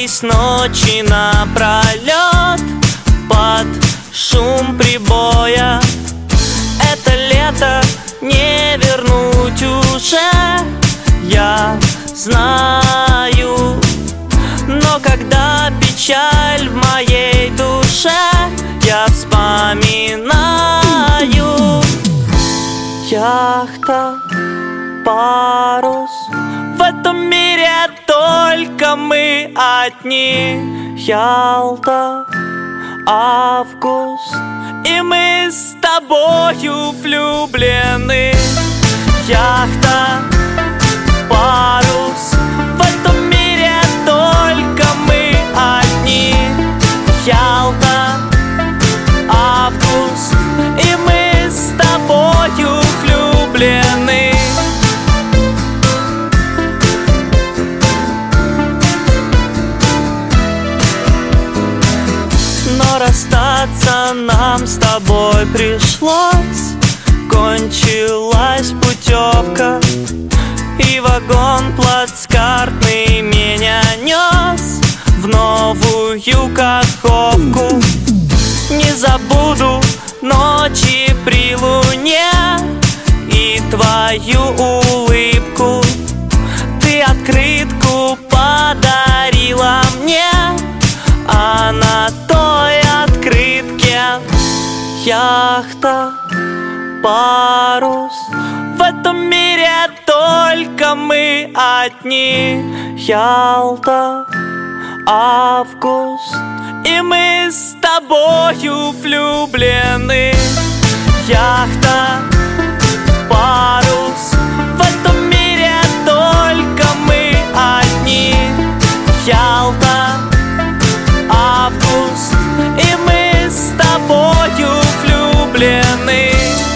Трудились ночи напролет под шум прибоя. Это лето не вернуть уже, я знаю. Но когда печаль в моей душе, я вспоминаю. Яхта, парус, в этом мире только мы одни. Ялта, август, и мы с тобою влюблены. Яхта, парус, в этом мире только мы одни. Ялта, август, и мы с тобою влюблены. Но расстаться нам с тобой пришлось. Кончилась путевка, и вагон плацкартный меня нес в новую Каховку. Не забуду ночи при луне и твою улыбку. Ты открытку подарила мне, а на той открытке яхта, парус, в этом мире только мы одни. Ялта, август, и мы с тобою влюблены. Яхта, парус, в этом мире только мы одни. Ялта, август, и мы с тобою влюблены.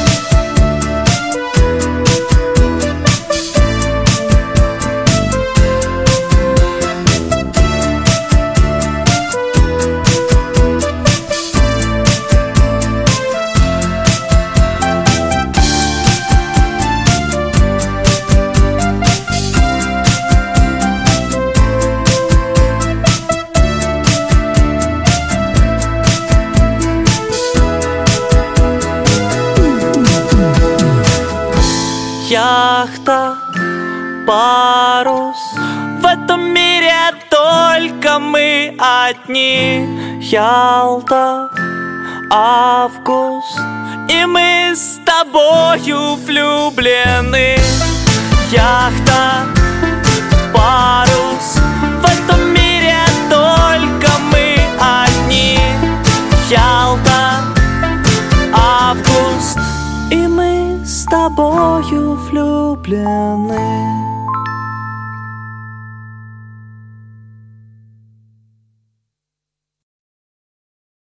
Яхта, парус, в этом мире только мы одни. Ялта, август, и мы с тобою влюблены. Яхта, парус, в этом мире только мы одни. Ялта, август, и мы с тобою влюблены.